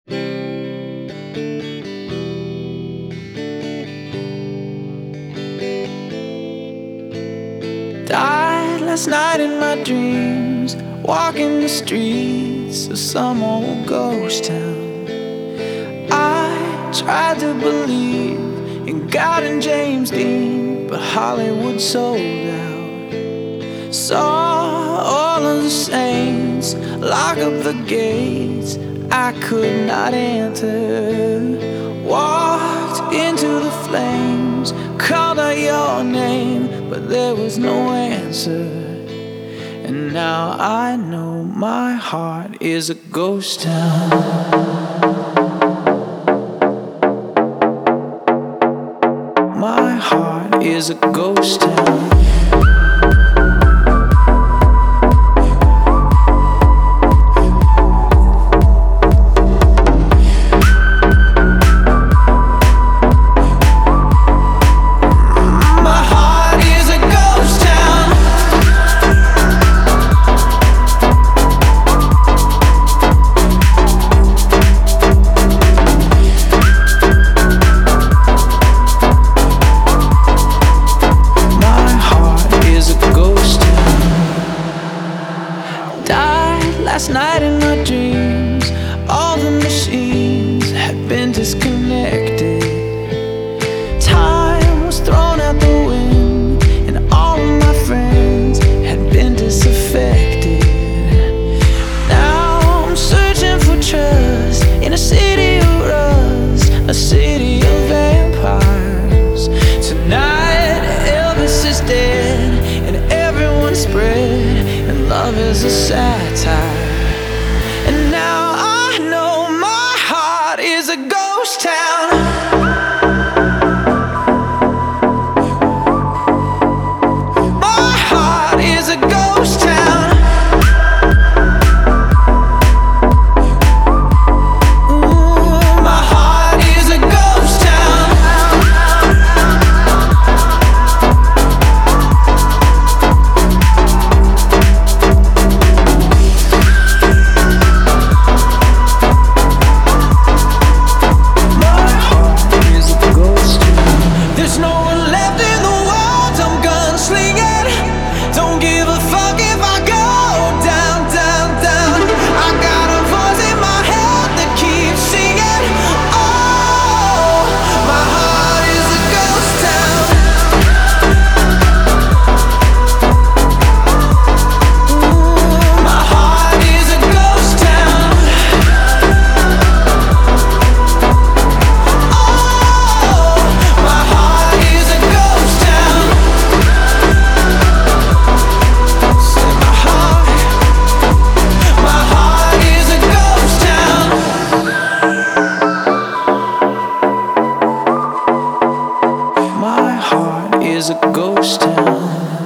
Died last night in my dreams, walking the streets of some old ghost town. I tried to believe in God and James Dean, but Hollywood sold out. Saw all of the saints lock up the gates I could not enter. Walked into the flames, called out your name, but there was no answer. And now I know my heart is a ghost town. My heart is a ghost town. Last night in my dreams, all the machines had been disconnected. Time was thrown out the wind, and all of my friends had been disaffected. Now I'm searching for trust in a city of rust, a city of vampires. Tonight Elvis is dead, and everyone's spread, and love is a satire. And now I know my heart is a ghost town. My heart is a ghost town. Ooh, my heart is a ghost town. There's no one left in the world, I'm gunslinging. Don't give a fuck if I go down, down, down. I got a voice in my head that keeps singing. Oh, my heart is a ghost town. Ooh, my heart is a ghost town. Oh, my heart is a ghost town. Say my heart is a ghost town. My heart is a ghost town.